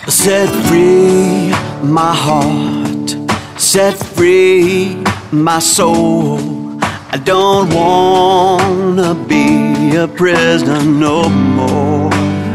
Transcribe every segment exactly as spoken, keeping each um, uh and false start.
Set free my heart, set free my soul. I don't wanna be a prisoner no more.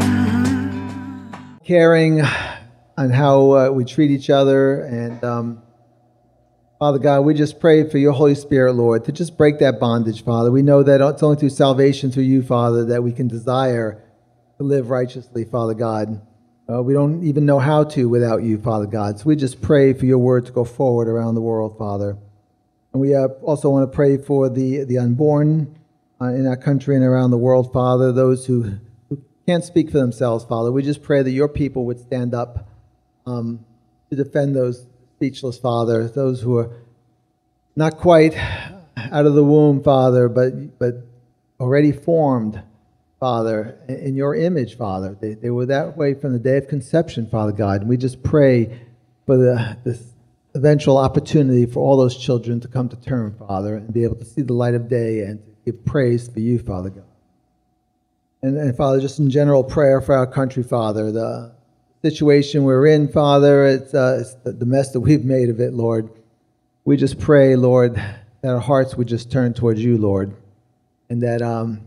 Caring on how uh, we treat each other, and um, Father God, we just pray for your Holy Spirit, Lord, to just break that bondage, Father. We know that it's only through salvation through you, Father, that we can desire to live righteously, Father God. Uh, we don't even know how to without you, Father God. So we just pray for your word to go forward around the world, Father. And we uh, also want to pray for the, the unborn uh, in our country and around the world, Father, those who, who can't speak for themselves, Father. We just pray that your people would stand up um, to defend those speechless, Father, those who are not quite out of the womb, Father, but but already formed, Father, in your image, Father. They, they were that way from the day of conception, Father God. And we just pray for the this eventual opportunity for all those children to come to term, Father, and be able to see the light of day and to give praise for you, Father God. And, and Father, just in general prayer for our country, Father, the situation we're in, Father, it's, uh, it's the, the mess that we've made of it, Lord. We just pray, Lord, that our hearts would just turn towards you, Lord, and that um,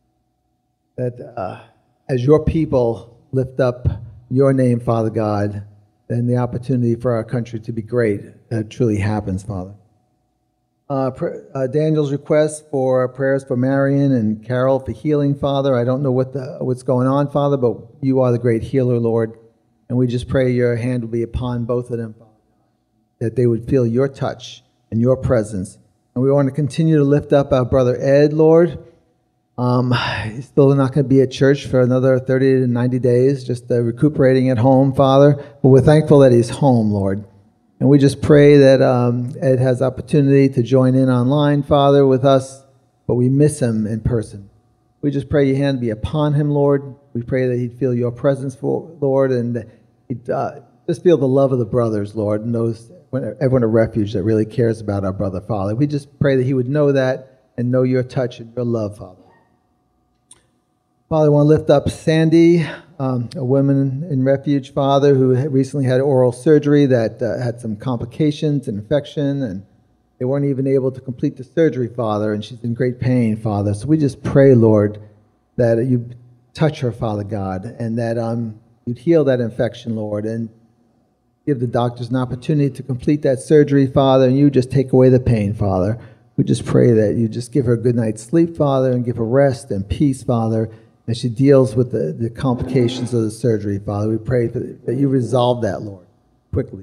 that uh, as your people lift up your name, Father God, then the opportunity for our country to be great that truly happens, Father. Uh, pr- uh, Daniel's request for prayers for Marion and Carol for healing, Father. I don't know what the, what's going on, Father, but you are the great healer, Lord. And we just pray your hand will be upon both of them, Father, that they would feel your touch and your presence. And we want to continue to lift up our brother Ed, Lord. Um, he's still not going to be at church for another thirty to ninety days, just uh, recuperating at home, Father. But we're thankful that he's home, Lord. And we just pray that um, Ed has opportunity to join in online, Father, with us, but we miss him in person. We just pray your hand be upon him, Lord. We pray that he'd feel your presence, for, Lord, and he'd uh, just feel the love of the brothers, Lord, and those everyone at Refuge that really cares about our brother, Father. We just pray that he would know that and know your touch and your love, Father. Father, I want to lift up Sandy, um, a woman in Refuge, Father, who recently had oral surgery that uh, had some complications and infection, and they weren't even able to complete the surgery, Father, and she's in great pain, Father. So we just pray, Lord, that you touch her, Father God, and that um, you'd heal that infection, Lord, and give the doctors an opportunity to complete that surgery, Father, and you just take away the pain, Father. We just pray that you just give her a good night's sleep, Father, and give her rest and peace, Father, as she deals with the, the complications of the surgery, Father. We pray for, that you resolve that, Lord, quickly.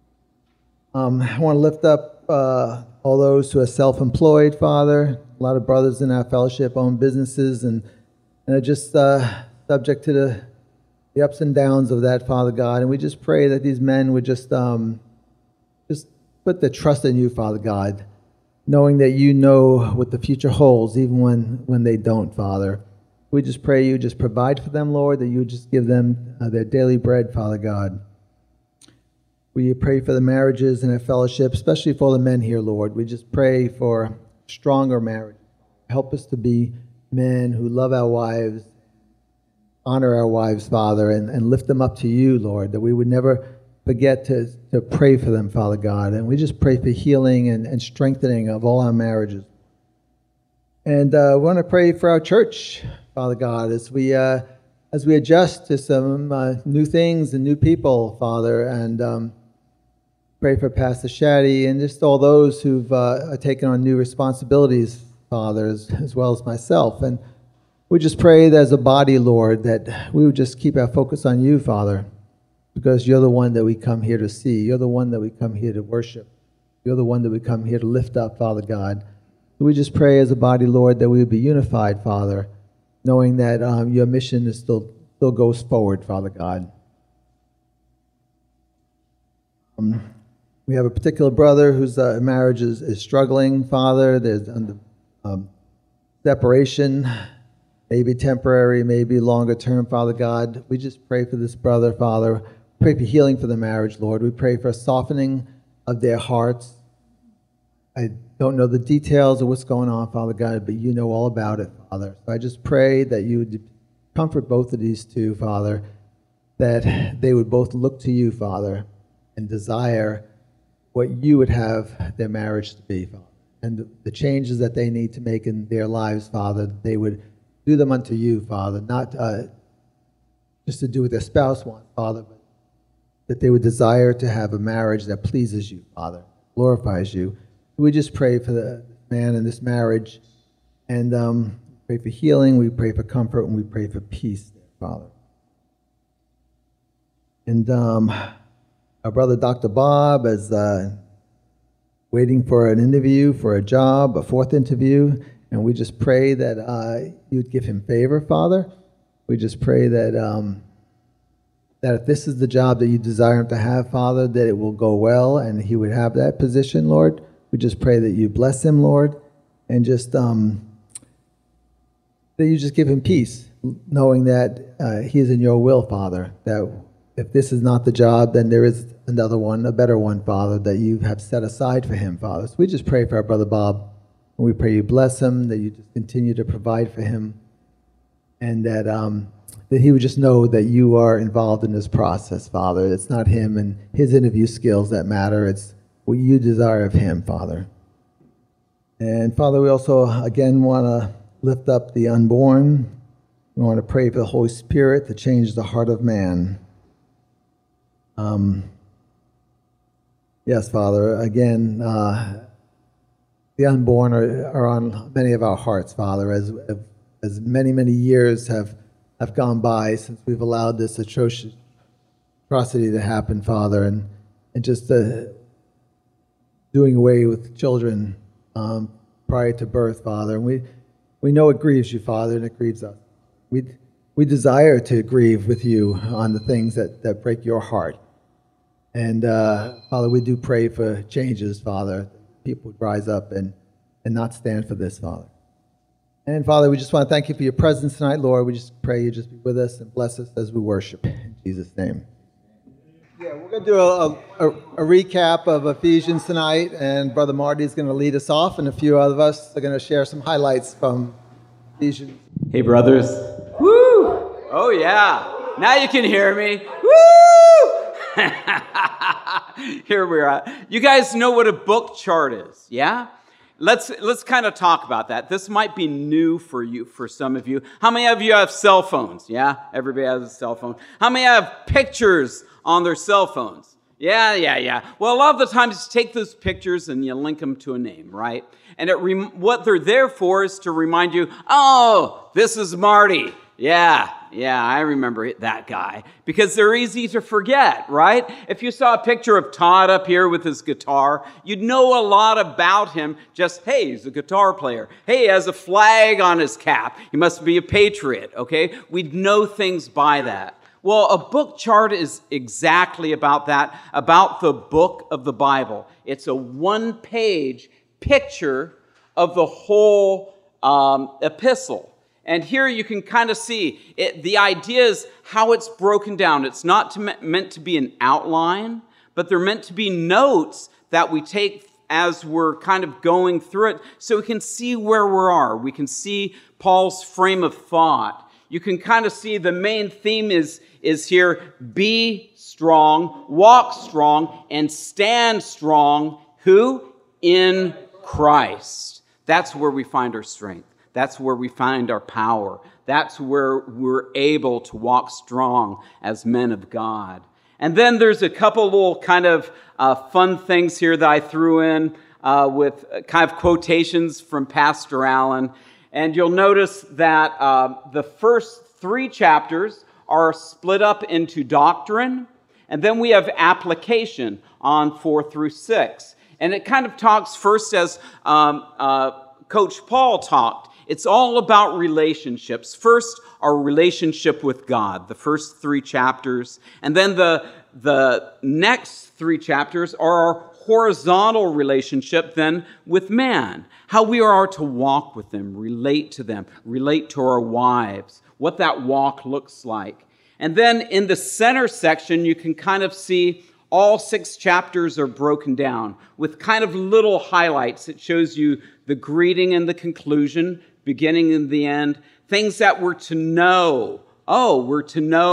Um, I want to lift up uh, all those who are self-employed, Father. A lot of brothers in our fellowship own businesses and, and are just uh, subject to the, the ups and downs of that, Father God. And we just pray that these men would just, um, just put their trust in you, Father God, knowing that you know what the future holds, even when, when they don't, Father. We just pray you just provide for them, Lord, that you would just give them uh, their daily bread, Father God. We pray for the marriages in our fellowship, especially for the men here, Lord. We just pray for stronger marriage. Help us to be men who love our wives, honor our wives, Father, and, and lift them up to you, Lord, that we would never forget to, to pray for them, Father God. And we just pray for healing and, and strengthening of all our marriages. And uh, we want to pray for our church, Father God, as we uh, as we adjust to some uh, new things and new people, Father, and um, pray for Pastor Shaddy and just all those who've uh, taken on new responsibilities, Father, as, as well as myself. And we just pray that as a body, Lord, that we would just keep our focus on you, Father, because you're the one that we come here to see. You're the one that we come here to worship. You're the one that we come here to lift up, Father God. We just pray as a body, Lord, that we would be unified, Father, knowing that um, your mission is still still goes forward, Father God. Um, we have a particular brother whose uh, marriage is, is struggling, Father. There's um, um, separation, maybe temporary, maybe longer term, Father God. We just pray for this brother, Father. Pray for healing for the marriage, Lord. We pray for a softening of their hearts. I don't know the details of what's going on, Father God, but you know all about it, Father. So I just pray that you would comfort both of these two, Father, that they would both look to you, Father, and desire what you would have their marriage to be, Father. And the, the changes that they need to make in their lives, Father, they would do them unto you, Father, not uh, just to do what their spouse wants, Father, but that they would desire to have a marriage that pleases you, Father, glorifies you. We just pray for the man in this marriage, and um, pray for healing, we pray for comfort, and we pray for peace, Father. And um, our brother Doctor Bob is uh, waiting for an interview for a job, a fourth interview, and we just pray that uh, you'd give him favor, Father. We just pray that um, that if this is the job that you desire him to have, Father, that it will go well and he would have that position, Lord. We just pray that you bless him, Lord, and just um, that you just give him peace, knowing that uh, he is in your will, Father, that if this is not the job, then there is another one, a better one, Father, that you have set aside for him, Father. So we just pray for our brother Bob, and we pray you bless him, that you just continue to provide for him, and that um, that he would just know that you are involved in this process, Father. It's not him and his interview skills that matter. It's what you desire of him, Father. And Father, we also, again, want to lift up the unborn. We want to pray for the Holy Spirit to change the heart of man. Um, yes, Father, again, uh, the unborn are, are on many of our hearts, Father, as as many, many years have, have gone by since we've allowed this atrocious atrocity to happen, Father, and, and just uh, doing away with children um, prior to birth, Father. And we, we know it grieves you, Father, and it grieves us. We, we desire to grieve with you on the things that, that break your heart. And, uh, Father, we do pray for changes, Father. People would rise up and, and not stand for this, Father. And, Father, we just want to thank you for your presence tonight, Lord. We just pray you just be with us and bless us as we worship. In Jesus' name. Yeah, we're going to do a, a, a recap of Ephesians tonight, and Brother Marty is going to lead us off, and a few of us are going to share some highlights from Ephesians. Hey, brothers. Woo! Oh, yeah. Now you can hear me. Woo! Here we are. You guys know what a book chart is, yeah? Let's let's kind of talk about that. This might be new for you, for some of you. How many of you have cell phones? Yeah, everybody has a cell phone. How many have pictures on their cell phones? Yeah, yeah, yeah. Well, a lot of the times you take those pictures and you link them to a name, right? And it rem- what they're there for is to remind you, oh, this is Marty. Yeah, yeah, I remember that guy. Because they're easy to forget, right? If you saw a picture of Todd up here with his guitar, you'd know a lot about him. Just, hey, he's a guitar player. Hey, he has a flag on his cap. He must be a patriot, okay? We'd know things by that. Well, a book chart is exactly about that, about the book of the Bible. It's a one-page picture of the whole um, epistle. And here you can kind of see it, the idea is how it's broken down. It's not to, meant to be an outline, but they're meant to be notes that we take as we're kind of going through it so we can see where we are. We can see Paul's frame of thought. You can kind of see the main theme is, is here, be strong, walk strong, and stand strong. Who? In Christ. That's where we find our strength. That's where we find our power. That's where we're able to walk strong as men of God. And then there's a couple little kind of uh, fun things here that I threw in uh, with kind of quotations from Pastor Allen. And you'll notice that uh, the first three chapters are split up into doctrine, and then we have application on four through six. And it kind of talks first as um, uh, Coach Paul talked. It's all about relationships. First, our relationship with God, the first three chapters. And then the, the next three chapters are our horizontal relationship then with man. How we are to walk with them, relate to them, relate to our wives, what that walk looks like. And then in the center section, you can kind of see all six chapters are broken down with kind of little highlights. It shows you the greeting and the conclusion, beginning and the end, things that we're to know. Oh, we're to know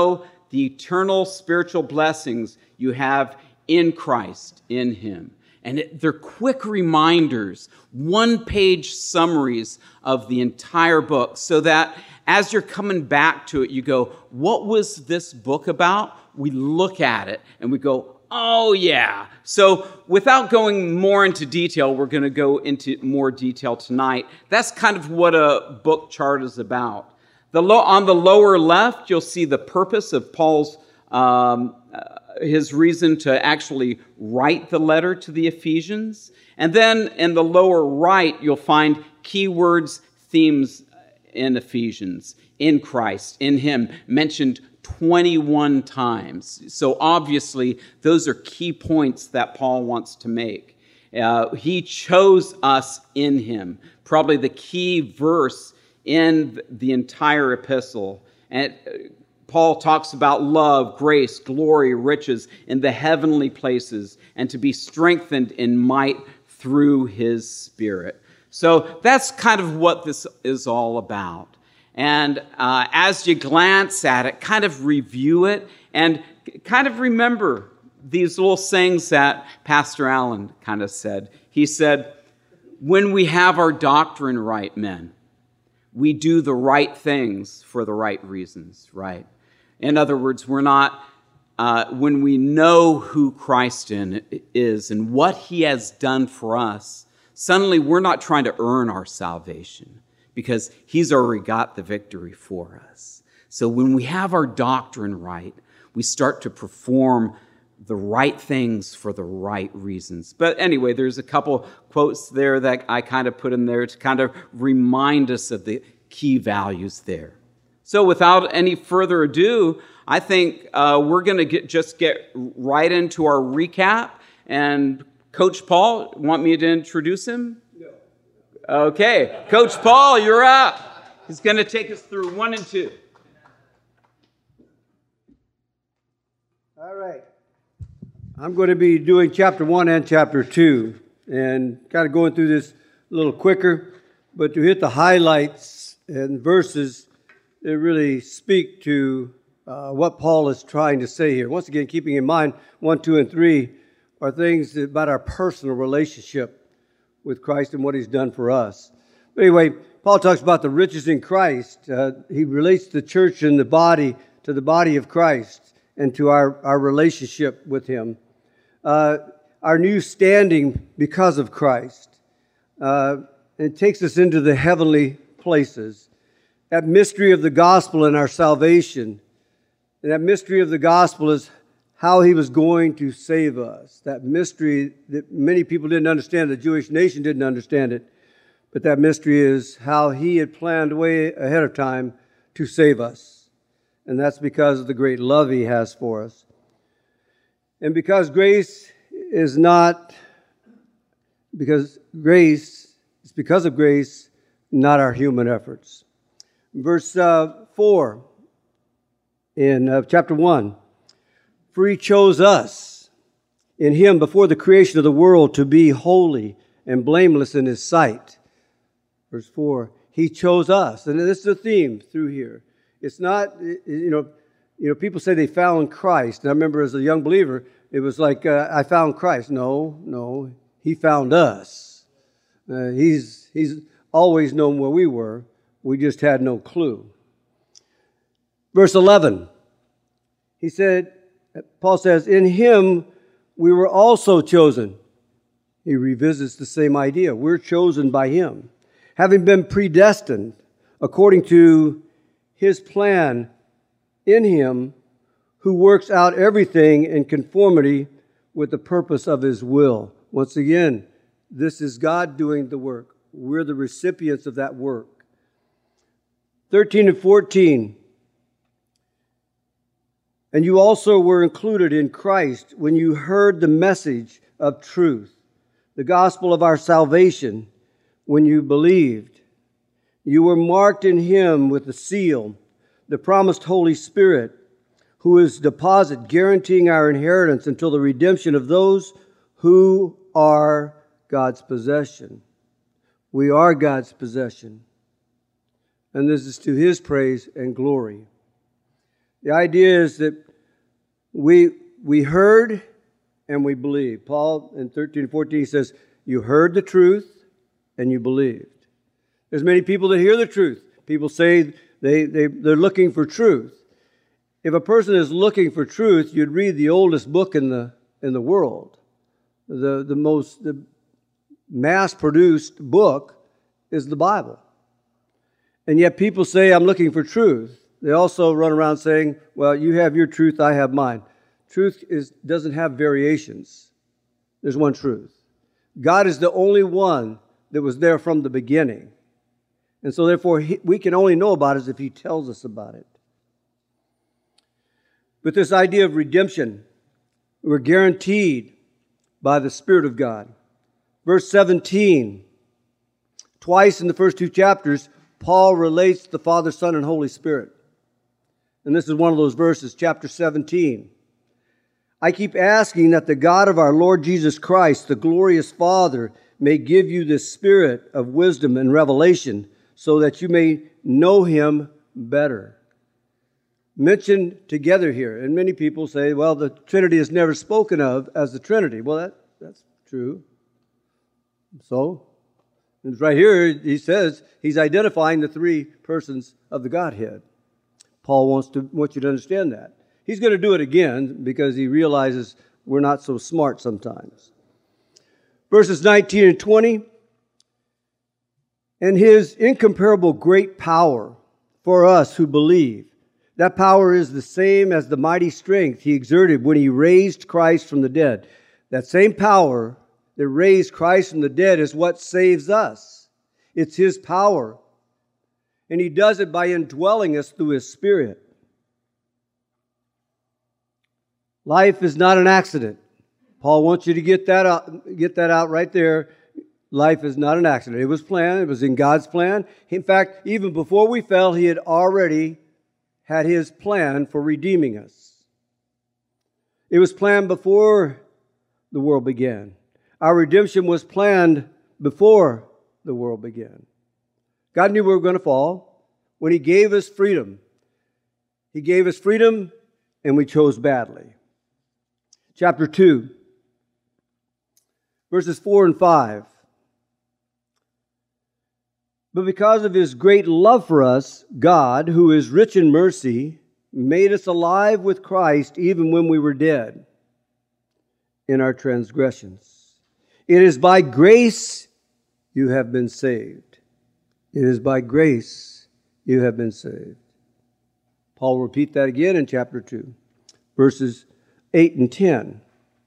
the eternal spiritual blessings you have in Christ, in Him. And it, they're quick reminders, one-page summaries of the entire book, so that as you're coming back to it, you go, what was this book about? We look at it and we go, oh yeah. So without going more into detail, we're going to go into more detail tonight. That's kind of what a book chart is about. The lo- on the lower left, you'll see the purpose of Paul's um, uh, his reason to actually write the letter to the Ephesians. And then in the lower right, you'll find keywords, themes in Ephesians, in Christ, in Him, mentioned twenty-one times. So obviously, those are key points that Paul wants to make. Uh, he chose us in Him, probably the key verse in the entire epistle. And Paul talks about love, grace, glory, riches in the heavenly places, and to be strengthened in might through His Spirit. So that's kind of what this is all about. And uh, as you glance at it, kind of review it, and kind of remember these little sayings that Pastor Allen kind of said. He said, when we have our doctrine right, men, we do the right things for the right reasons, right? In other words, we're not, uh, when we know who Christ in, is and what He has done for us, suddenly we're not trying to earn our salvation because He's already got the victory for us. So when we have our doctrine right, we start to perform the right things for the right reasons. But anyway, there's a couple quotes there that I kind of put in there to kind of remind us of the key values there. So without any further ado, I think uh, we're going to get just get right into our recap. And Coach Paul, want me to introduce him? No. Okay, Coach Paul, you're up. He's going to take us through one and two. All right. I'm going to be doing chapter one and chapter two, and kind of going through this a little quicker, but to hit the highlights and verses that really speak to uh, what Paul is trying to say here. Once again, keeping in mind one, two, and three are things about our personal relationship with Christ and what He's done for us. But anyway, Paul talks about the riches in Christ. Uh, he relates the church and the body to the body of Christ and to our, our relationship with Him. Uh, our new standing because of Christ. Uh, it takes us into the heavenly places. That mystery of the gospel and our salvation. And that mystery of the gospel is how He was going to save us. That mystery that many people didn't understand, the Jewish nation didn't understand it. But that mystery is how He had planned way ahead of time to save us. And that's because of the great love He has for us. And because grace is not, because grace, it's because of grace, not our human efforts. Verse uh, four in uh, chapter one. For He chose us in Him before the creation of the world to be holy and blameless in His sight. Verse four. He chose us. And this is the theme through here. It's not, you know, you know, people say they found Christ. And I remember as a young believer, it was like, uh, I found Christ. No, no, He found us. Uh, he's, he's always known where we were. We just had no clue. Verse eleven, he said, Paul says, in Him we were also chosen. He revisits the same idea. We're chosen by Him. Having been predestined according to His plan in Him, who works out everything in conformity with the purpose of His will. Once again, this is God doing the work. We're the recipients of that work. thirteen and fourteen. And you also were included in Christ when you heard the message of truth, the gospel of our salvation, when you believed. You were marked in Him with the seal, the promised Holy Spirit, who is deposit guaranteeing our inheritance until the redemption of those who are God's possession. We are God's possession. And this is to His praise and glory. The idea is that we we heard and we believed. Paul in thirteen and fourteen says, you heard the truth and you believed. There's many people that hear the truth. People say they, they, they're looking for truth. If a person is looking for truth, you'd read the oldest book in the in the world. The, the most the mass-produced book is the Bible. And yet people say, I'm looking for truth. They also run around saying, well, you have your truth, I have mine. Truth is, doesn't have variations. There's one truth. God is the only one that was there from the beginning. And so therefore, he, we can only know about it if He tells us about it. But this idea of redemption, we're guaranteed by the Spirit of God. Verse seventeen, twice in the first two chapters, Paul relates the Father, Son, and Holy Spirit. And this is one of those verses, chapter seventeen. I keep asking that the God of our Lord Jesus Christ, the glorious Father, may give you the spirit of wisdom and revelation so that you may know Him better. Mentioned together here. And many people say, well, the Trinity is never spoken of as the Trinity. Well, that, that's true. So, it's right here, he says, he's identifying the three persons of the Godhead. Paul wants to wants you to understand that. He's going to do it again because he realizes we're not so smart sometimes. Verses nineteen and twenty, and His incomparable great power for us who believe. That power is the same as the mighty strength He exerted when He raised Christ from the dead. That same power that raised Christ from the dead is what saves us. It's His power. And He does it by indwelling us through His Spirit. Life is not an accident. Paul wants you to get that out, get that out right there. Life is not an accident. It was planned. It was in God's plan. In fact, even before we fell, He had already had His plan for redeeming us. It was planned before the world began. Our redemption was planned before the world began. God knew we were going to fall when He gave us freedom. He gave us freedom and we chose badly. Chapter two, verses four and five. But because of His great love for us, God, who is rich in mercy, made us alive with Christ even when we were dead in our transgressions. It is by grace you have been saved. It is by grace you have been saved. Paul will repeat that again in chapter two, verses eight and ten.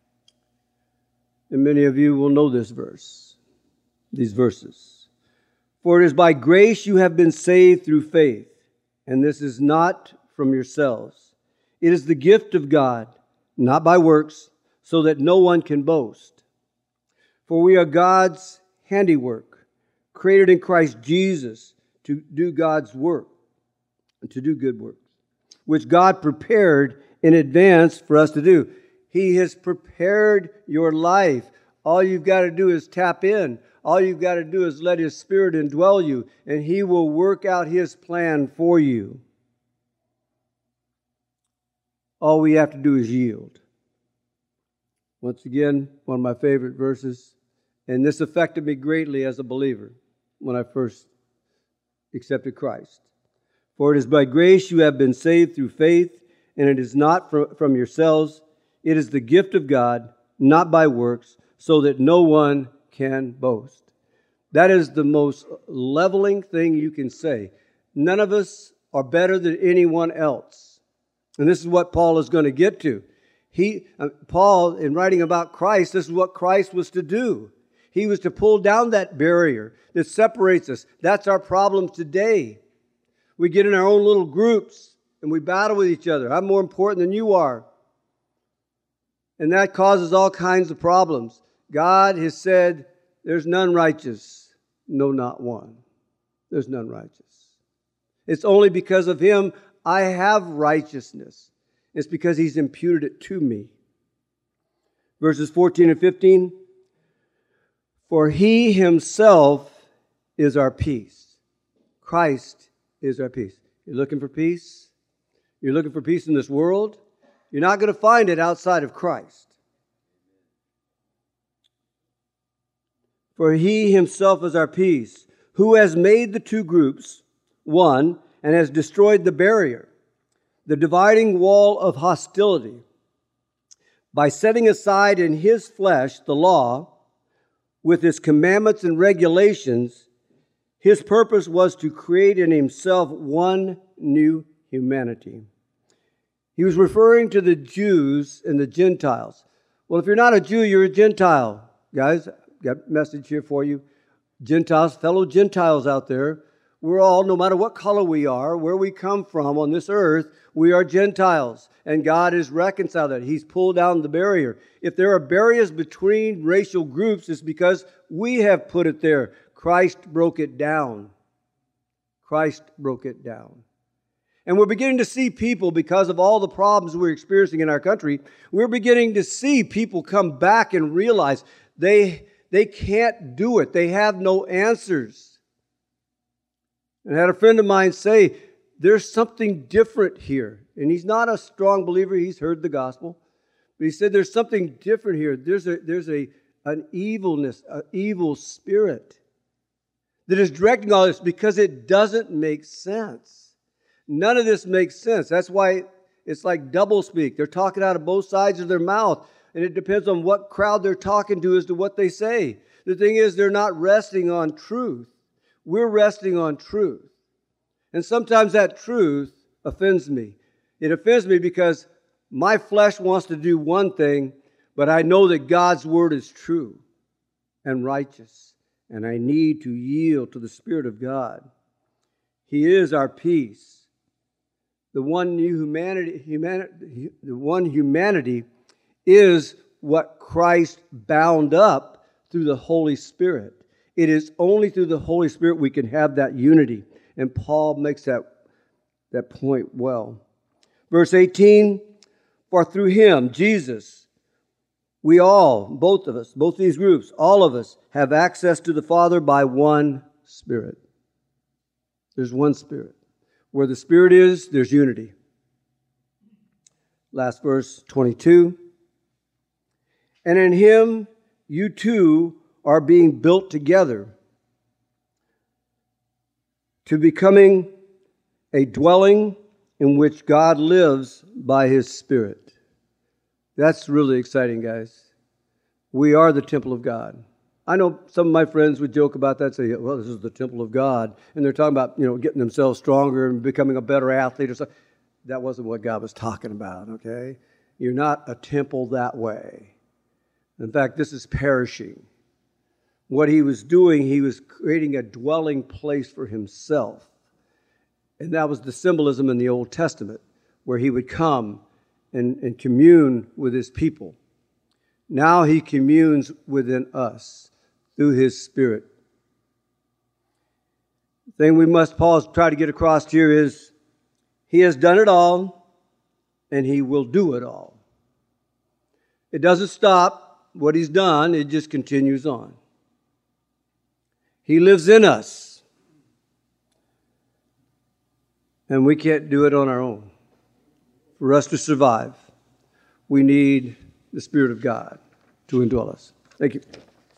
And many of you will know this verse, these verses. For it is by grace you have been saved through faith, and this is not from yourselves. It is the gift of God, not by works, so that no one can boast. For we are God's handiwork, created in Christ Jesus to do God's work, and to do good works, which God prepared in advance for us to do. He has prepared your life. All you've got to do is tap in. All you've got to do is let His Spirit indwell you, and He will work out His plan for you. All we have to do is yield. Once again, one of my favorite verses, and this affected me greatly as a believer when I first accepted Christ. For it is by grace you have been saved through faith, and it is not from yourselves. It is the gift of God, not by works, so that no one can boast. That is the most leveling thing you can say. None of us are better than anyone else. And this is what Paul is going to get to. He, uh, Paul, in writing about Christ, this is what Christ was to do. He was to pull down that barrier that separates us. That's our problem today. We get in our own little groups and we battle with each other. I'm more important than you are. And that causes all kinds of problems. God has said, there's none righteous. No, not one. There's none righteous. It's only because of Him I have righteousness. It's because He's imputed it to me. Verses fourteen and fifteen. For He Himself is our peace. Christ is our peace. You're looking for peace? You're looking for peace in this world? You're not going to find it outside of Christ. For he himself is our peace, who has made the two groups one and has destroyed the barrier, the dividing wall of hostility, by setting aside in his flesh the law with its commandments and regulations. His purpose was to create in himself one new humanity. He was referring to the Jews and the Gentiles. Well, if you're not a Jew, you're a Gentile. Guys, got a message here for you. Gentiles, fellow Gentiles out there, we're all, no matter what color we are, where we come from on this earth, we are Gentiles. And God has reconciled that. He's pulled down the barrier. If there are barriers between racial groups, it's because we have put it there. Christ broke it down. Christ broke it down. And we're beginning to see people, because of all the problems we're experiencing in our country, we're beginning to see people come back and realize they, they can't do it. They have no answers. And I had a friend of mine say, there's something different here. And he's not a strong believer. He's heard the gospel. But he said there's something different here. There's a, there's a, an evilness, an evil spirit that is directing all this because it doesn't make sense. None of this makes sense. That's why it's like doublespeak. They're talking out of both sides of their mouth, and it depends on what crowd they're talking to as to what they say. The thing is, they're not resting on truth. We're resting on truth. And sometimes that truth offends me. It offends me because my flesh wants to do one thing, but I know that God's word is true and righteous, and I need to yield to the Spirit of God. He is our peace. The one new humanity, humanity, the one humanity is what Christ bound up through the Holy Spirit. It is only through the Holy Spirit we can have that unity. And Paul makes that, that point well. Verse eighteen, for through him, Jesus, we all, both of us, both these groups, all of us have access to the Father by one Spirit. There's one Spirit. Where the Spirit is, there's unity. Last verse, twenty-two. And in him, you too are being built together to becoming a dwelling in which God lives by his Spirit. That's really exciting, guys. We are the temple of God. I know some of my friends would joke about that, say, well, this is the temple of God. And they're talking about, you know, getting themselves stronger and becoming a better athlete or something. That wasn't what God was talking about, okay? You're not a temple that way. In fact, this is perishing. What he was doing, he was creating a dwelling place for himself. And that was the symbolism in the Old Testament, where he would come and, and commune with his people. Now he communes within us through his Spirit. The thing we must pause, try to get across here is, he has done it all, and he will do it all. It doesn't stop what he's done, it just continues on. He lives in us, and we can't do it on our own. For us to survive, we need the Spirit of God to indwell us. Thank you.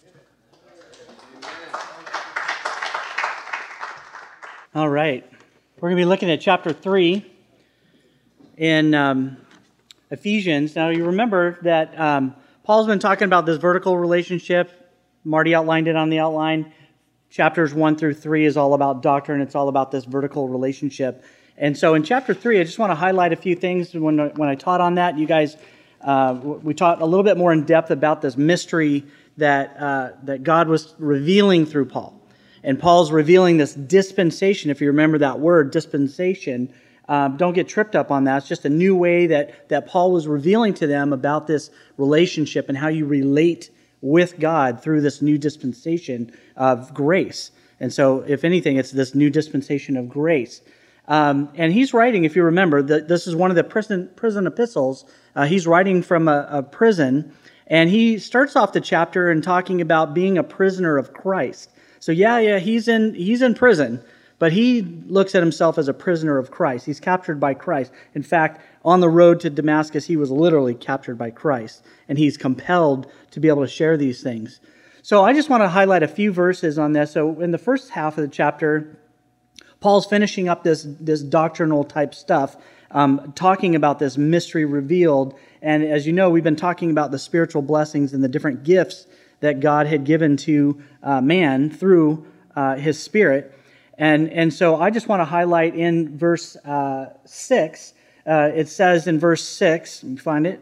All right. We're going to be looking at chapter three in um, Ephesians. Now, you remember that um, Paul's been talking about this vertical relationship. Marty outlined it on the outline. Chapters one through three is all about doctrine. It's all about this vertical relationship. And so in chapter three, I just want to highlight a few things. When, when I taught on that, you guys, uh, we taught a little bit more in depth about this mystery that, uh, that God was revealing through Paul. And Paul's revealing this dispensation. If you remember that word, dispensation, um, don't get tripped up on that. It's just a new way that, that Paul was revealing to them about this relationship and how you relate with God through this new dispensation of grace. And so, if anything, it's this new dispensation of grace. Um, and he's writing, if you remember, that this is one of the prison, prison epistles. Uh, he's writing from a, a prison, and he starts off the chapter and talking about being a prisoner of Christ. So yeah, yeah, he's in he's in prison, But he looks at himself as a prisoner of Christ. He's captured by Christ. In fact, on the road to Damascus, he was literally captured by Christ, and he's compelled to be able to share these things. So I just want to highlight a few verses on this. So in the first half of the chapter, Paul's finishing up this, this doctrinal type stuff, um, talking about this mystery revealed. And as you know, we've been talking about the spiritual blessings and the different gifts that God had given to uh, man through uh, his Spirit. And, and so I just want to highlight in verse uh, six, uh, it says in verse six, you find it?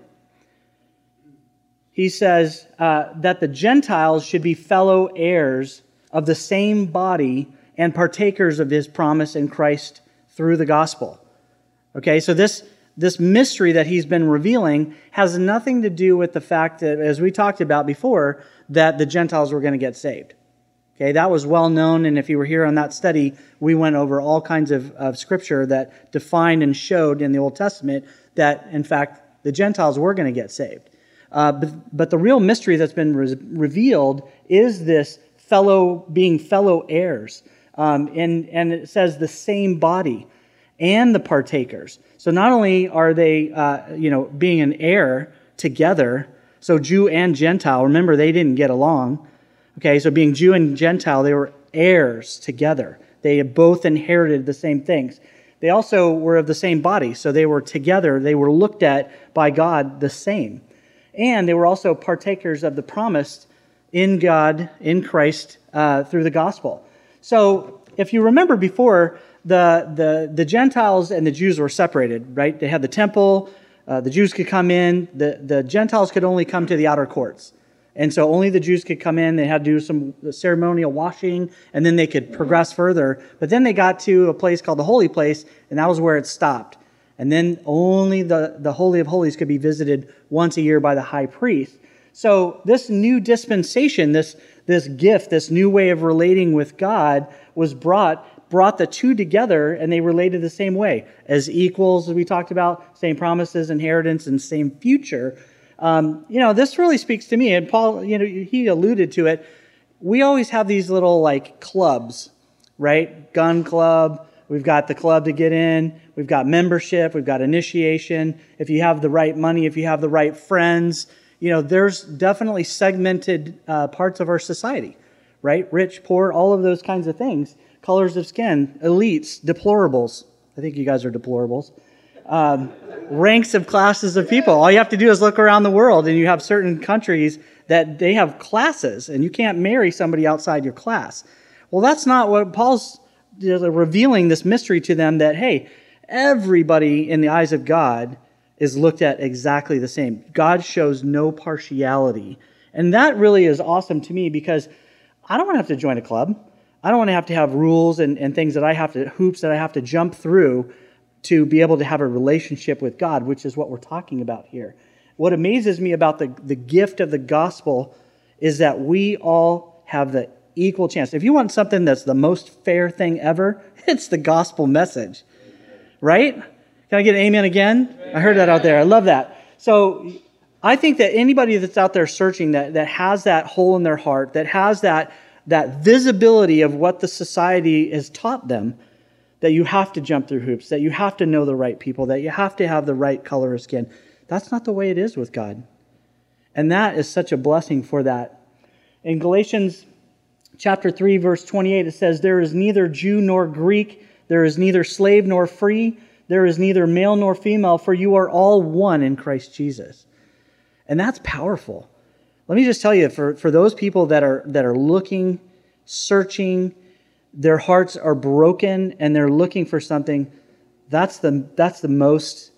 He says uh, that the Gentiles should be fellow heirs of the same body and partakers of his promise in Christ through the gospel. Okay, so this, this mystery that he's been revealing has nothing to do with the fact that, as we talked about before, that the Gentiles were going to get saved. Okay, that was well known, and if you were here on that study, we went over all kinds of, of scripture that defined and showed in the Old Testament that, in fact, the Gentiles were going to get saved. Uh, but, but the real mystery that's been re- revealed is this fellow, being fellow heirs. Um, and, and it says the same body and the partakers. So not only are they, uh, you know, being an heir together, so Jew and Gentile, remember they didn't get along. Okay, so being Jew and Gentile, they were heirs together. They had both inherited the same things. They also were of the same body, so they were together. They were looked at by God the same. And they were also partakers of the promise in God, in Christ, uh, through the gospel. So if you remember before, the, the, the Gentiles and the Jews were separated, right? They had the temple, uh, the Jews could come in, the, the Gentiles could only come to the outer courts. And so only the Jews could come in, they had to do some ceremonial washing, and then they could progress further. But then they got to a place called the Holy Place, and that was where it stopped. And then only the, the Holy of Holies could be visited once a year by the high priest. So this new dispensation, this, this gift, this new way of relating with God was brought, brought the two together, and they related the same way. As equals, as we talked about, same promises, inheritance, and same future. Um, you know, this really speaks to me, and Paul, you know, he alluded to it. We always have these little, like, clubs, right? Gun club. We've got the club to get in. We've got membership. We've got initiation. If you have the right money, if you have the right friends, you know, there's definitely segmented uh, parts of our society, right? Rich, poor, all of those kinds of things. Colors of skin, elites, deplorables. I think you guys are deplorables. Um, ranks of classes of people. All you have to do is look around the world, and you have certain countries that they have classes, and you can't marry somebody outside your class. Well, that's not what Paul's revealing, this mystery to them, that, hey, everybody in the eyes of God is looked at exactly the same. God shows no partiality. And that really is awesome to me, because I don't want to have to join a club. I don't want to have to have rules and, and things that I have to, hoops that I have to jump through to be able to have a relationship with God, which is what we're talking about here. What amazes me about the, the gift of the gospel is that we all have the equal chance. If you want something that's the most fair thing ever, it's the gospel message, right? Can I get an amen again? I heard that out there. I love that. So I think that anybody that's out there searching, that, that has that hole in their heart, that has that, that visibility of what the society has taught them, that you have to jump through hoops, that you have to know the right people, that you have to have the right color of skin. That's not the way it is with God. And that is such a blessing for that. In Galatians chapter three, verse twenty-eight, it says, "There is neither Jew nor Greek, there is neither slave nor free, there is neither male nor female, for you are all one in Christ Jesus." And that's powerful. Let me just tell you, for, for those people that are that are looking, searching, their hearts are broken and they're looking for something, that's the that's the most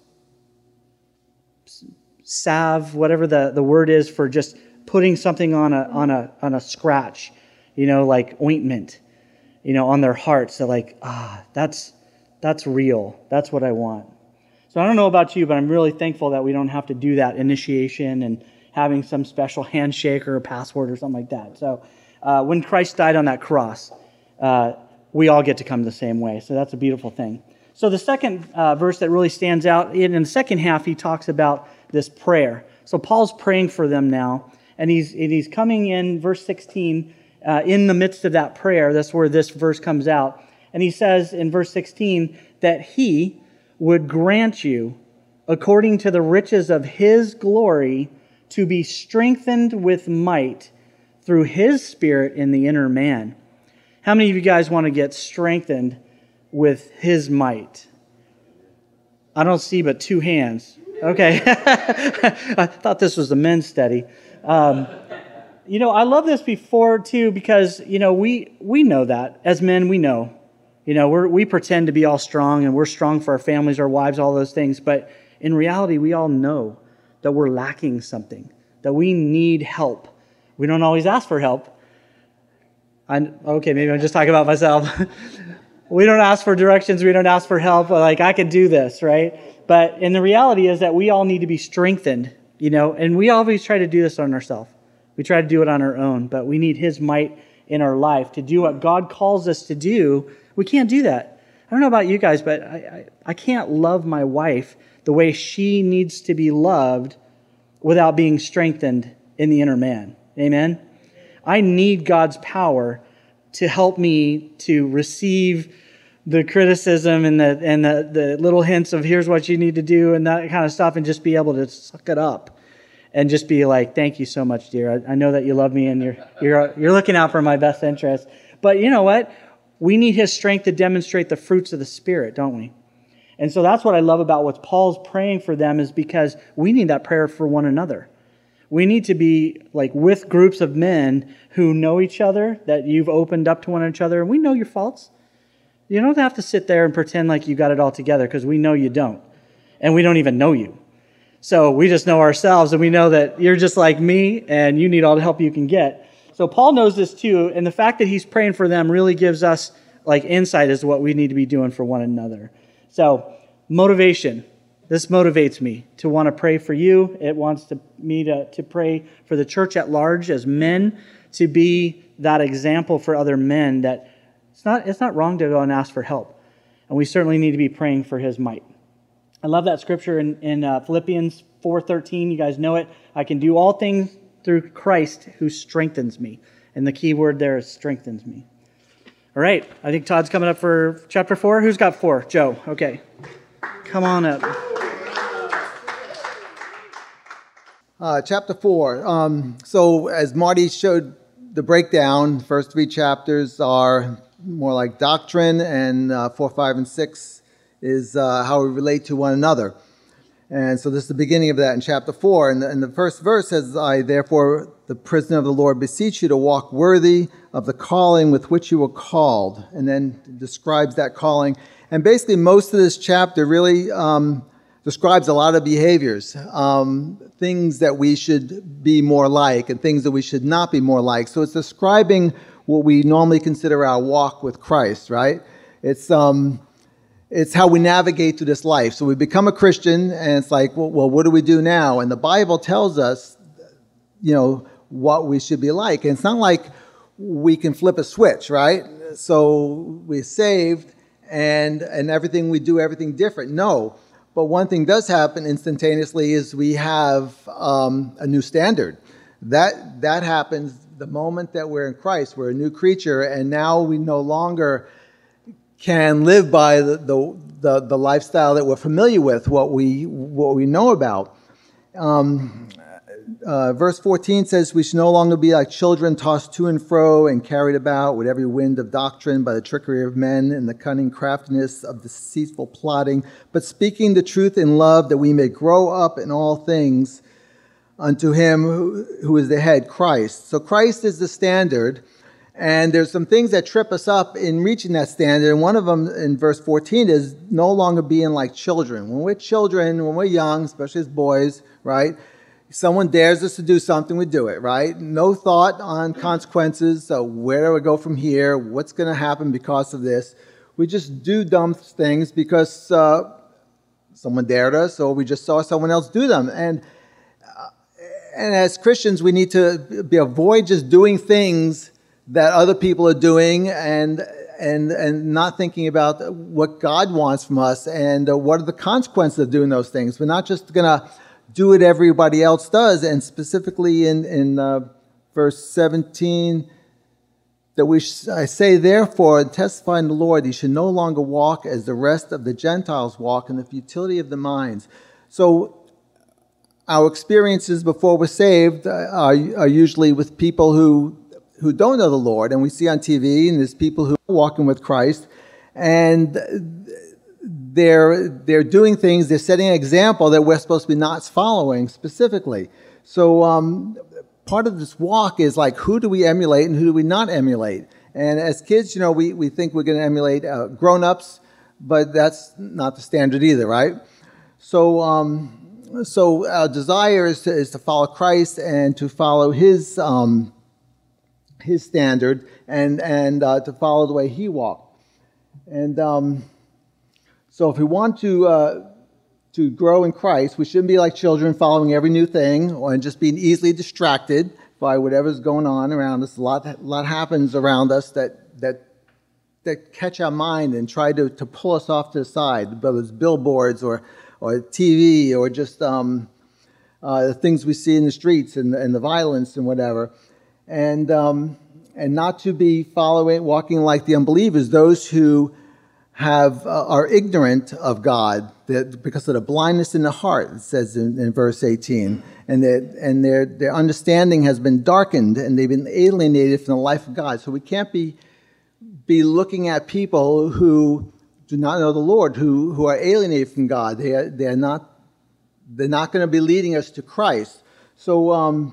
salve, whatever the, the word is, for just putting something on a on a on a scratch, you know, like ointment, you know, on their hearts. They're like, ah, that's that's real. That's what I want. So I don't know about you, but I'm really thankful that we don't have to do that initiation and having some special handshake or a password or something like that. So uh, when Christ died on that cross, Uh, we all get to come the same way. So that's a beautiful thing. So the second uh, verse that really stands out, in, in the second half, he talks about this prayer. So Paul's praying for them now, and he's, and he's coming in, verse sixteen, uh, in the midst of that prayer. That's where this verse comes out. And he says in verse sixteen that he would grant you, according to the riches of his glory, to be strengthened with might through his Spirit in the inner man. How many of you guys want to get strengthened with his might? I don't see but two hands. Okay. I thought this was a men's study. Um, you know, I love this before, too, because, you know, we, we know that. As men, we know. You know, we're, we pretend to be all strong, and we're strong for our families, our wives, all those things. But in reality, we all know that we're lacking something, that we need help. We don't always ask for help. I, okay, maybe I'm just talking about myself. We don't ask for directions. We don't ask for help. Like, I could do this, right? But and the reality is that we all need to be strengthened, you know, and we always try to do this on ourselves. We try to do it on our own, but we need his might in our life to do what God calls us to do. We can't do that. I don't know about you guys, but I, I, I can't love my wife the way she needs to be loved without being strengthened in the inner man. Amen? I need God's power to help me to receive the criticism and the and the, the little hints of here's what you need to do and that kind of stuff, and just be able to suck it up and just be like, thank you so much, dear. I, I know that you love me and you're you're you're looking out for my best interest. But you know what? We need his strength to demonstrate the fruits of the Spirit, don't we? And so that's what I love about what Paul's praying for them, is because we need that prayer for one another. We need to be like with groups of men who know each other, that you've opened up to one another, and we know your faults. You don't have to sit there and pretend like you got it all together, because we know you don't. And we don't even know you. So we just know ourselves, and we know that you're just like me, and you need all the help you can get. So Paul knows this too, and the fact that he's praying for them really gives us like insight as to what we need to be doing for one another. So motivation. This motivates me to want to pray for you. It wants to, me to, to pray for the church at large as men, to be that example for other men, that it's not, it's not wrong to go and ask for help. And we certainly need to be praying for his might. I love that scripture in, in uh, Philippians four thirteen. You guys know it. I can do all things through Christ who strengthens me. And the key word there is strengthens me. All right. I think Todd's coming up for chapter four. Who's got four? Joe. Okay. Come on up. Uh, chapter four. Um, so as Marty showed the breakdown, the first three chapters are more like doctrine, and uh, four, five, and six is uh, how we relate to one another. And so this is the beginning of that in chapter four. And the, and the first verse says, I therefore, the prisoner of the Lord, beseech you to walk worthy of the calling with which you were called. And then describes that calling. And basically most of this chapter really um, describes a lot of behaviors, um, things that we should be more like and things that we should not be more like. So it's describing what we normally consider our walk with Christ, right? It's um, it's how we navigate through this life. So we become a Christian, and it's like, well, well, what do we do now? And the Bible tells us, you know, what we should be like. And it's not like we can flip a switch, right? So we're saved, and and everything we do, everything different. No. But one thing does happen instantaneously is we have um, a new standard. That that happens the moment that we're in Christ. We're a new creature, and now we no longer can live by the the, the, the lifestyle that we're familiar with, what we what we know about. Um, uh, verse fourteen says, we should no longer be like children tossed to and fro and carried about with every wind of doctrine by the trickery of men and the cunning craftiness of deceitful plotting, but speaking the truth in love, that we may grow up in all things unto him who, who is the head, Christ. So Christ is the standard, and there's some things that trip us up in reaching that standard, and one of them in verse fourteen is no longer being like children. When we're children, when we're young, especially as boys, right? Someone dares us to do something, we do it, right? No thought on consequences. So where do I go from here? What's going to happen because of this? We just do dumb things because uh, someone dared us, or we just saw someone else do them. And uh, and as Christians, we need to be, avoid just doing things that other people are doing, and and and not thinking about what God wants from us, and uh, what are the consequences of doing those things. We're not just going to do what everybody else does. And specifically in, in uh, verse seventeen that we sh- I say, therefore, testifying the Lord, you should no longer walk as the rest of the Gentiles walk in the futility of the minds. So our experiences before we're saved are, are usually with people who who don't know the Lord, and we see on T V, and there's people who are walking with Christ, and they're they're doing things, they're setting an example that we're supposed to be not following specifically. So um, part of this walk is like, who do we emulate and who do we not emulate? And as kids, you know, we, we think we're going to emulate uh, grown-ups, but that's not the standard either, right? So um, so our desire is to, is to follow Christ and to follow His um, His standard and and uh, to follow the way He walked. And um, so if we want to uh, to grow in Christ, we shouldn't be like children following every new thing or just being easily distracted by whatever's going on around us. A lot, a lot happens around us that that that catch our mind and try to, to pull us off to the side, whether it's billboards or or T V or just um, uh, the things we see in the streets and, and the violence and whatever. And um, and not to be following, walking like the unbelievers, those who have uh, are ignorant of God that, because of the blindness in the heart, it says in, in verse eighteen, and that and their their understanding has been darkened, and they've been alienated from the life of God. So we can't be be looking at people who do not know the Lord, who who are alienated from God. They are, they are not they're not going to be leading us to Christ. So. Um,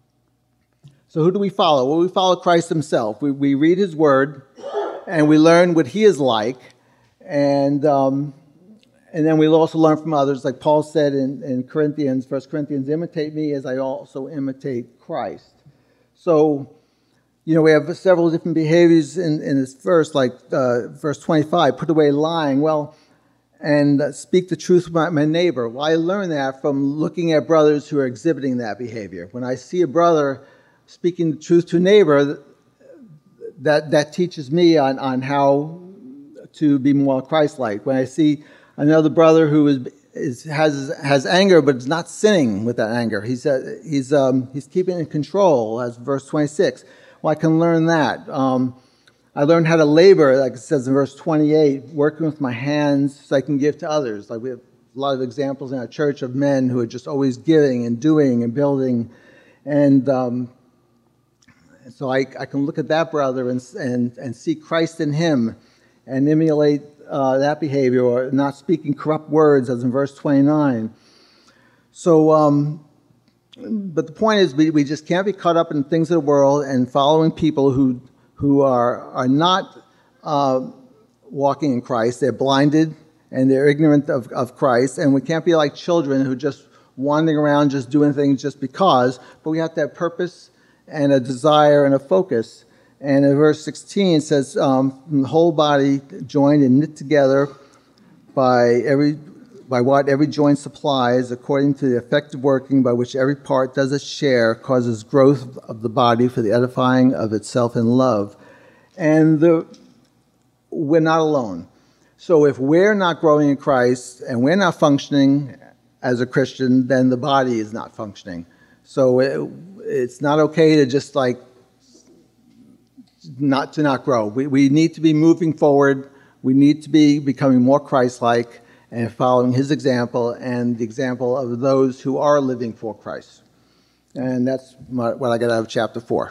So who do we follow? Well, we follow Christ Himself. We we read His Word, and we learn what He is like, and um, and then we'll also learn from others, like Paul said in, in Corinthians, First Corinthians, imitate me as I also imitate Christ. So, you know, we have several different behaviors in, in this verse, like uh, verse twenty-five, put away lying. Well, and uh, speak the truth about my neighbor. Well, I learned that from looking at brothers who are exhibiting that behavior. When I see a brother speaking the truth to a neighbor, that that teaches me on, on how to be more Christ-like. When I see another brother who is, is has has anger but is not sinning with that anger, he's uh, he's um, he's keeping it in control, as verse twenty-six. Well, I can learn that. Um, I learned how to labor, like it says in verse twenty-eight, working with my hands so I can give to others. Like we have a lot of examples in our church of men who are just always giving and doing and building, and um, so I, I can look at that brother and, and, and see Christ in him and emulate uh, that behavior, or not speaking corrupt words, as in verse twenty-nine. So, um, but the point is, we, we just can't be caught up in things of the world and following people who who are, are not uh, walking in Christ. They're blinded and they're ignorant of, of Christ, and we can't be like children who just wandering around just doing things just because, but we have to have purpose and a desire and a focus. And in verse sixteen it says, um, the whole body joined and knit together by every by what every joint supplies, according to the effective working by which every part does its share, causes growth of the body for the edifying of itself in love. And the, we're not alone. So if we're not growing in Christ and we're not functioning as a Christian, then the body is not functioning. So it, it's not okay to just like not to not grow. We we need to be moving forward. We need to be becoming more Christ-like and following His example and the example of those who are living for Christ. And that's what I got out of chapter four.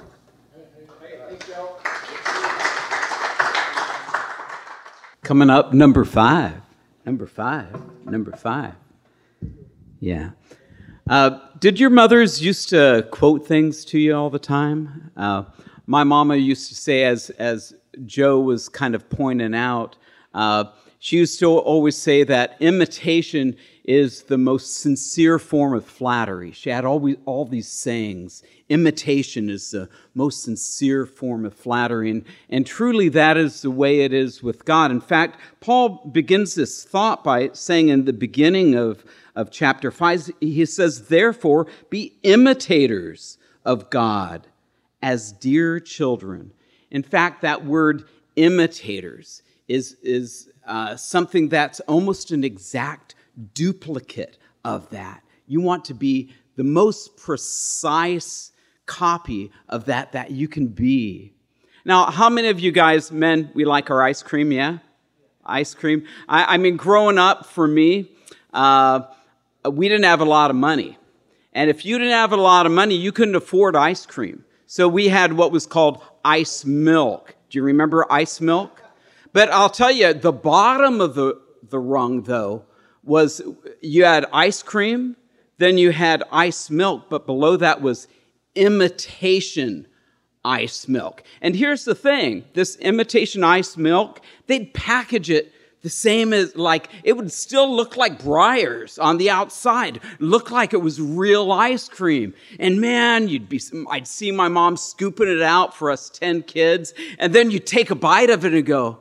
Coming up, number five. Number five. Number five. Yeah. Uh, did your mothers used to quote things to you all the time? Uh, my mama used to say, as as Joe was kind of pointing out, uh, she used to always say that imitation is the most sincere form of flattery. She had always all these sayings. Imitation is the most sincere form of flattery, and, and truly that is the way it is with God. In fact, Paul begins this thought by saying in the beginning of of chapter five, he says, therefore, be imitators of God as dear children. In fact, that word imitators is, is uh, something that's almost an exact duplicate of that. You want to be the most precise copy of that that you can be. Now, how many of you guys, men, we like our ice cream, yeah? Ice cream. I, I mean, growing up for me, uh, we didn't have a lot of money. And if you didn't have a lot of money, you couldn't afford ice cream. So we had what was called ice milk. Do you remember ice milk? But I'll tell you, the bottom of the, the rung, though, was you had ice cream, then you had ice milk, but below that was imitation ice milk. And here's the thing, this imitation ice milk, they'd package it the same as, like, it would still look like Breyers on the outside, look like it was real ice cream. And man, you'd be, I'd see my mom scooping it out for us ten kids, and then you take a bite of it and go,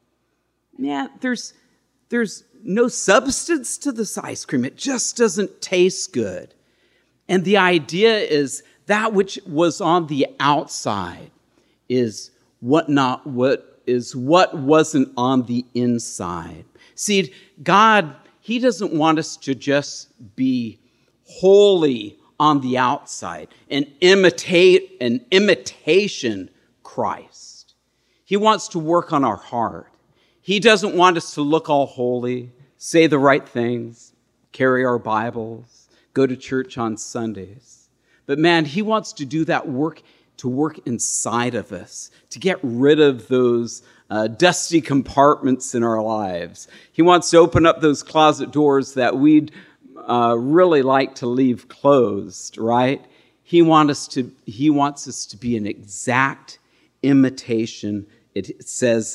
yeah, there's, there's no substance to this ice cream. It just doesn't taste good. And the idea is that which was on the outside is what not what is what wasn't on the inside. See, God, He doesn't want us to just be holy on the outside and imitate an imitation Christ. He wants to work on our heart. He doesn't want us to look all holy, say the right things, carry our Bibles, go to church on Sundays. But man, He wants to do that work, to work inside of us, to get rid of those uh, dusty compartments in our lives. He wants to open up those closet doors that we'd uh, really like to leave closed, right? He wants us to, He wants us to be an exact imitation, it says,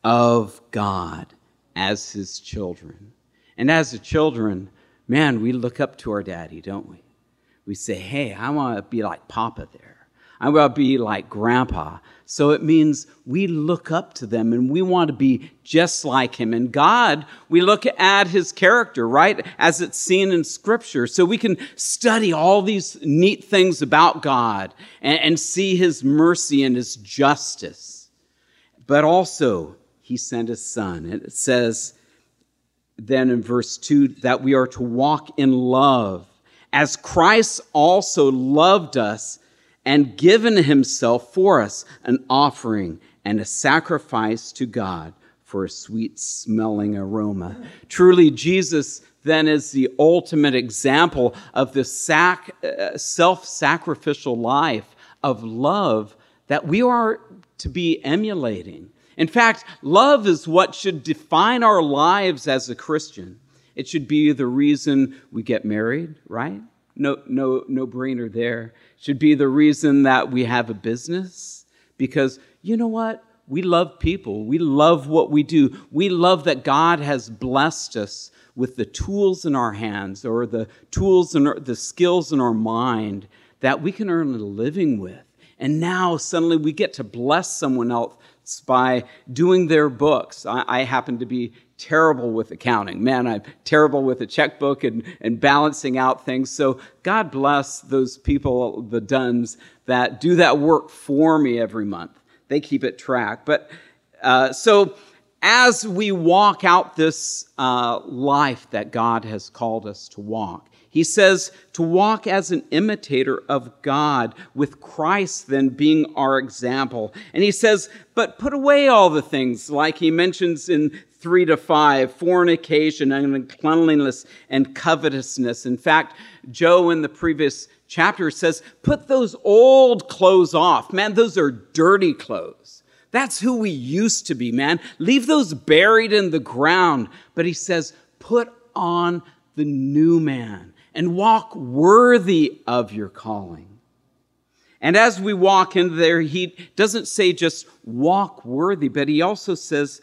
of God as His children. And as the children, man, we look up to our daddy, don't we? We say, hey, I want to be like Papa there. I want to be like Grandpa. So it means we look up to them and we want to be just like Him. And God, we look at His character, right, as it's seen in Scripture. So we can study all these neat things about God and, and see His mercy and His justice. But also, He sent His Son. And it says then in verse two that we are to walk in love, as Christ also loved us and given Himself for us, an offering and a sacrifice to God for a sweet-smelling aroma. Truly, Jesus then is the ultimate example of the sac- uh, self-sacrificial life of love that we are to be emulating. In fact, love is what should define our lives as a Christian. It should be the reason we get married, right? No, no, no brainer there. It should be the reason that we have a business. Because you know what? We love people. We love what we do. We love that God has blessed us with the tools in our hands or the tools and the skills in our mind that we can earn a living with. And now suddenly we get to bless someone else by doing their books. I, I happen to be terrible with accounting. Man, I'm terrible with a checkbook and, and balancing out things. So God bless those people, the Duns, that do that work for me every month. They keep it track. But uh, so as we walk out this uh, life that God has called us to walk, He says to walk as an imitator of God, with Christ then being our example. And He says, but put away all the things, like He mentions in three to five, fornication and uncleanliness and covetousness. In fact, Joe in the previous chapter says, put those old clothes off. Man, those are dirty clothes. That's who we used to be, man. Leave those buried in the ground. But He says, put on the new man and walk worthy of your calling. And as we walk in there, He doesn't say just walk worthy, but He also says,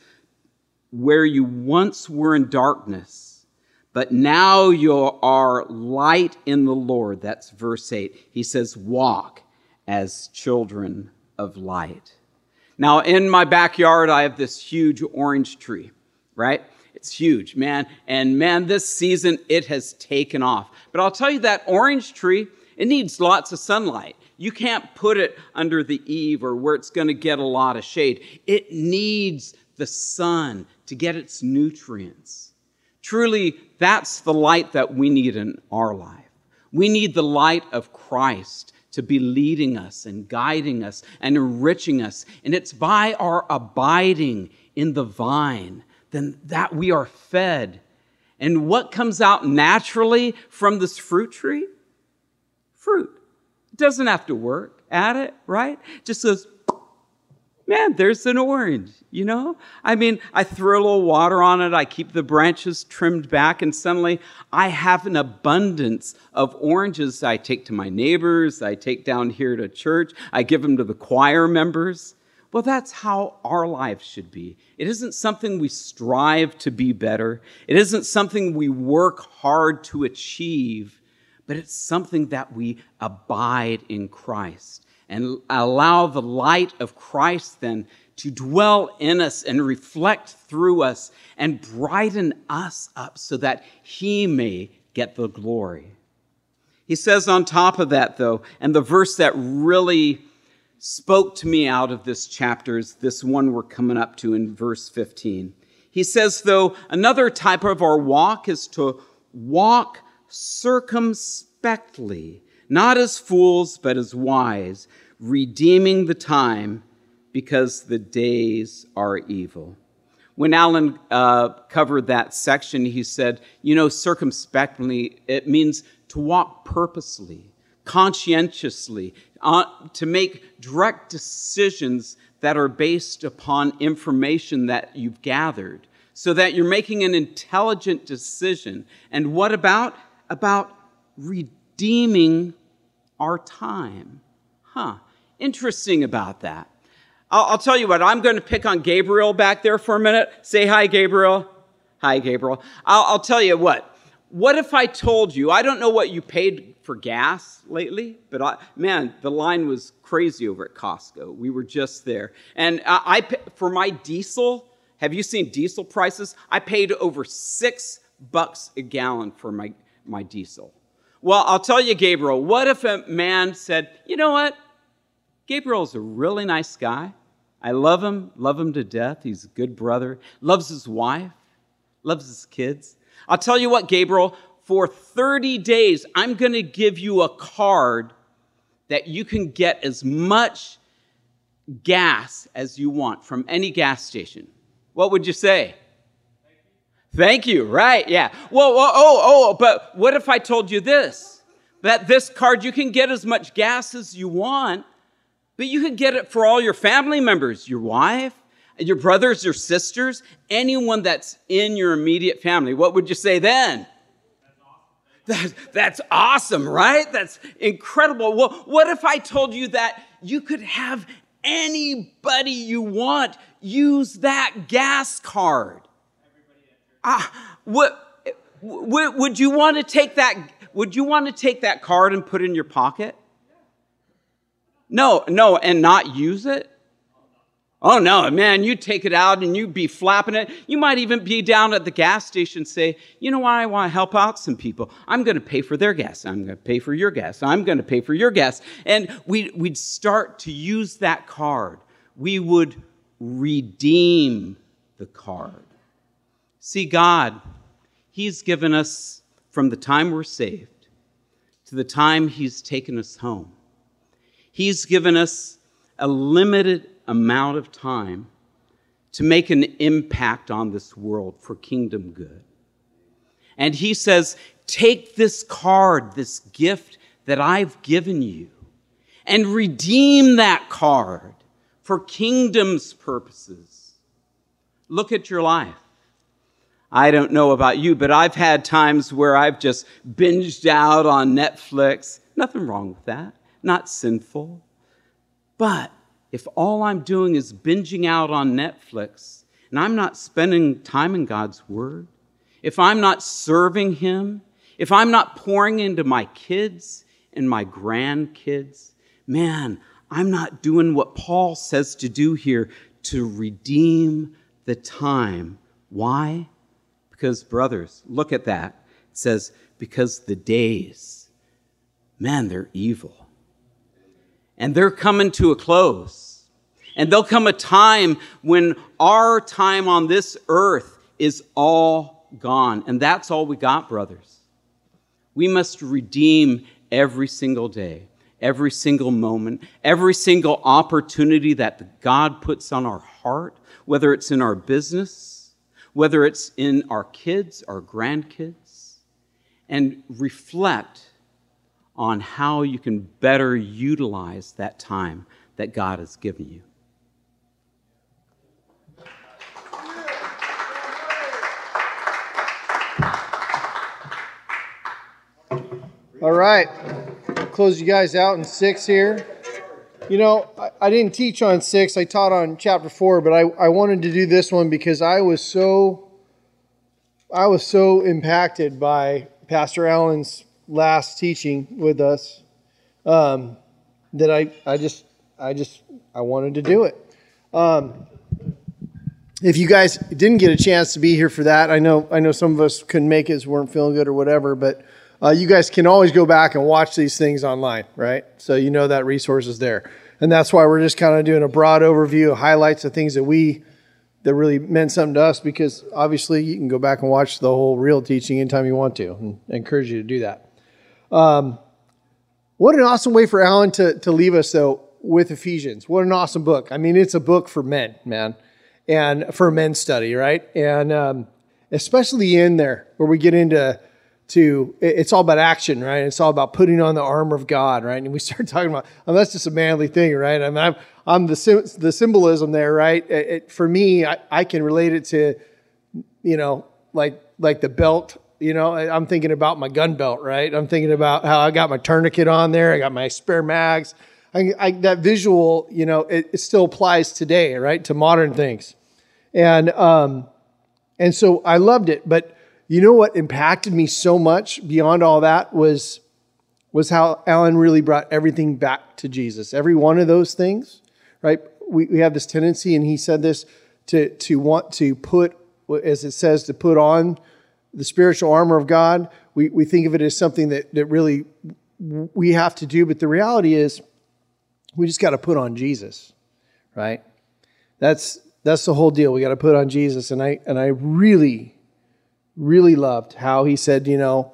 where you once were in darkness, but now you are light in the Lord. That's verse eight. He says, walk as children of light. Now, in my backyard, I have this huge orange tree, right? It's huge, man. And man, this season, it has taken off. But I'll tell you, that orange tree, it needs lots of sunlight. You can't put it under the eave or where it's going to get a lot of shade. It needs the sun to get its nutrients. Truly, that's the light that we need in our life. We need the light of Christ to be leading us and guiding us and enriching us. And it's by our abiding in the vine then that we are fed. And what comes out naturally from this fruit tree? Fruit. It doesn't have to work at it, right? It just goes, man, there's an orange, you know? I mean, I throw a little water on it, I keep the branches trimmed back, and suddenly I have an abundance of oranges I take to my neighbors, I take down here to church, I give them to the choir members. Well, that's how our life should be. It isn't something we strive to be better. It isn't something we work hard to achieve, but it's something that we abide in Christ and allow the light of Christ then to dwell in us and reflect through us and brighten us up so that He may get the glory. He says on top of that, though, and the verse that really spoke to me out of this chapter is this one we're coming up to in verse fifteen. He says, though, another type of our walk is to walk circumspectly, not as fools, but as wise, redeeming the time because the days are evil. When Alan uh, covered that section, he said, you know, circumspectly, it means to walk purposely, conscientiously, uh, to make direct decisions that are based upon information that you've gathered, so that you're making an intelligent decision. And what about? About redeeming our time. Huh. Interesting about that. I'll, I'll tell you what, I'm going to pick on Gabriel back there for a minute. Say hi, Gabriel. Hi, Gabriel. I'll, I'll tell you what. What if I told you, I don't know what you paid for gas lately, but I, man, the line was crazy over at Costco. We were just there. And I, I for my diesel, have you seen diesel prices? I paid over six bucks a gallon for my, my diesel. Well, I'll tell you, Gabriel, what if a man said, you know what? Gabriel's a really nice guy. I love him, love him to death. He's a good brother, loves his wife, loves his kids. I'll tell you what, Gabriel, for thirty days, I'm going to give you a card that you can get as much gas as you want from any gas station. What would you say? Thank you, right, yeah. Well, well, oh, oh, but what if I told you this? That this card, you can get as much gas as you want, but you can get it for all your family members, your wife, your brothers, your sisters, anyone that's in your immediate family. What would you say then? That's, that's awesome, right? That's incredible. Well, what if I told you that you could have anybody you want use that gas card? Ah, what, what would you want to take that? Would you want to take that card and put it in your pocket? No, no, and not use it? Oh, no, man, you take it out and you'd be flapping it. You might even be down at the gas station and say, you know what, I want to help out some people. I'm going to pay for their gas. I'm going to pay for your gas. I'm going to pay for your gas. And we'd, we'd start to use that card. We would redeem the card. See, God, He's given us from the time we're saved to the time He's taken us home. He's given us a limited amount of time to make an impact on this world for kingdom good. And He says, take this card, this gift that I've given you, and redeem that card for kingdom's purposes. Look at your life. I don't know about you, but I've had times where I've just binged out on Netflix. Nothing wrong with that. Not sinful. But if all I'm doing is binging out on Netflix and I'm not spending time in God's Word, if I'm not serving Him, if I'm not pouring into my kids and my grandkids, man, I'm not doing what Paul says to do here, to redeem the time. Why? Because, brothers, look at that. It says, because the days, man, they're evil. And they're coming to a close. And there'll come a time when our time on this earth is all gone. And that's all we got, brothers. We must redeem every single day. every single moment, every single opportunity that God puts on our heart, whether it's in our business, whether it's in our kids, our grandkids, and reflect on how you can better utilize that time that God has given you. All right, I'll close you guys out in six here. You know, I, I didn't teach on six, I taught on chapter four, but I, I wanted to do this one because I was so, I was so impacted by Pastor Allen's last teaching with us um, that I, I just, I just, I wanted to do it. Um, if you guys didn't get a chance to be here for that, I know, I know some of us couldn't make it, weren't feeling good or whatever, but Uh, you guys can always go back and watch these things online, right? So you know that resource is there. And that's why we're just kind of doing a broad overview of highlights of things that we, that really meant something to us, because obviously you can go back and watch the whole real teaching anytime you want to, and I encourage you to do that. Um, what an awesome way for Alan to, to leave us, though, with Ephesians. What an awesome book. I mean, it's a book for men, man, and for men's study, right? And um, especially in there where we get into to, it's all about action, right? It's all about putting on the armor of God, right? And we start talking about, oh, that's just a manly thing, right? I mean, I'm, I'm the the symbolism there, right? It, it, for me, I, I can relate it to, you know, like like the belt. You know, I'm thinking about my gun belt, right? I'm thinking about how I got my tourniquet on there. I got my spare mags. I, I, that visual, you know, it, it still applies today, right, to modern things. And um, and so I loved it, but you know what impacted me so much beyond all that was, was how Alan really brought everything back to Jesus. Every one of those things, right? We, we have this tendency, and he said this, to, to want to put, as it says, to put on the spiritual armor of God. We, we think of it as something that, that really we have to do, but the reality is we just got to put on Jesus, right? That's, that's the whole deal. We got to put on Jesus. And I, and I really... really loved how he said, you know,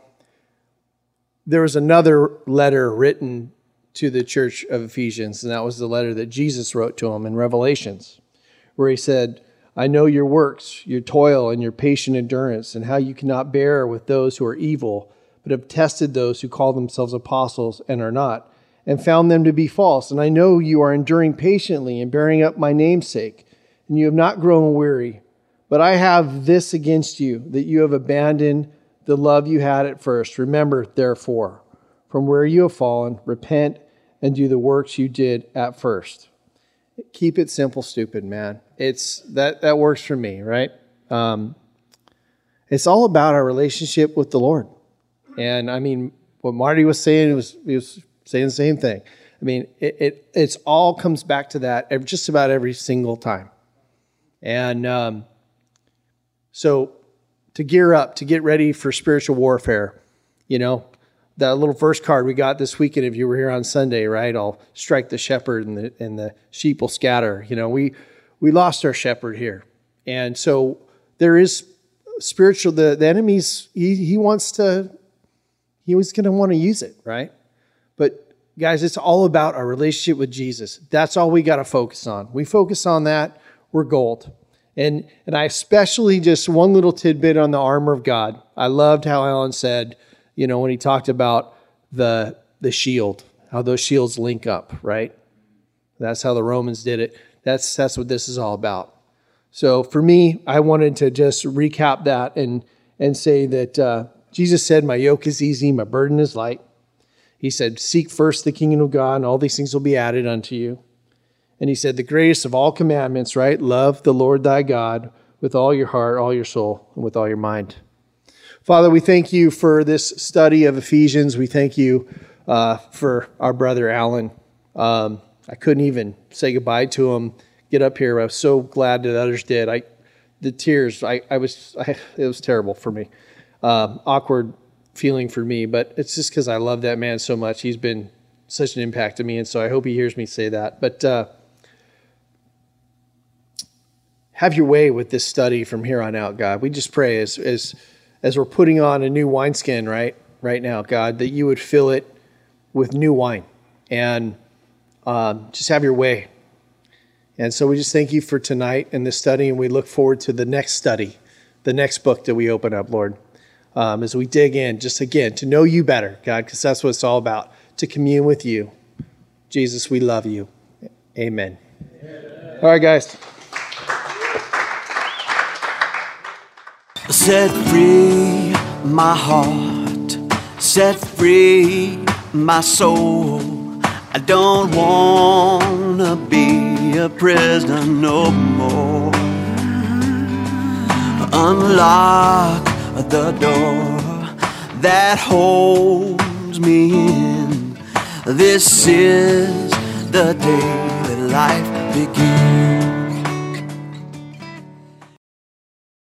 there was another letter written to the church of Ephesians, and that was the letter that Jesus wrote to them in Revelations, where he said, I know your works, your toil, and your patient endurance, and how you cannot bear with those who are evil, but have tested those who call themselves apostles and are not, and found them to be false. And I know you are enduring patiently and bearing up my name's sake, and you have not grown weary. But I have this against you, that you have abandoned the love you had at first. Remember, therefore, from where you have fallen, repent and do the works you did at first. Keep it simple, stupid, man. It's that that works for me, right? Um, it's all about our relationship with the Lord. And I mean, what Marty was saying, it was he was saying the same thing. I mean, it, it it's all comes back to that just about every single time. And um, So to gear up, to get ready for spiritual warfare, you know, that little verse card we got this weekend, if you were here on Sunday, right? I'll strike the shepherd and the, and the sheep will scatter. You know, we, we lost our shepherd here. And so there is spiritual, the, the enemy's, he, he wants to, he was going to want to use it, right? But guys, it's all about our relationship with Jesus. That's all we got to focus on. We focus on that, we're gold. And and I especially, just one little tidbit on the armor of God. I loved how Alan said, you know, when he talked about the the shield, how those shields link up, right? That's how the Romans did it. That's that's what this is all about. So for me, I wanted to just recap that and and say that uh, Jesus said, my yoke is easy, my burden is light. He said, seek first the kingdom of God, and all these things will be added unto you. And he said, the greatest of all commandments, right? Love the Lord thy God with all your heart, all your soul, and with all your mind. Father, we thank you for this study of Ephesians. We thank you uh, for our brother Alan. Um, I couldn't even say goodbye to him, get up here. I was so glad that others did. I, the tears, I, I was, I, it was terrible for me. Um, awkward feeling for me, but it's just because I love that man so much. He's been such an impact to me, and so I hope he hears me say that. But uh, have your way with this study from here on out, God. We just pray as as as we're putting on a new wineskin right right now, God, that you would fill it with new wine, and um, just have your way. And so we just thank you for tonight and this study, and we look forward to the next study, the next book that we open up, Lord, um, as we dig in, just again, to know you better, God, because that's what it's all about, to commune with you. Jesus, we love you. Amen. Amen. All right, guys. Set free my heart, set free my soul. I don't want to be a prisoner no more. Unlock the door that holds me in. This is the day that life begins.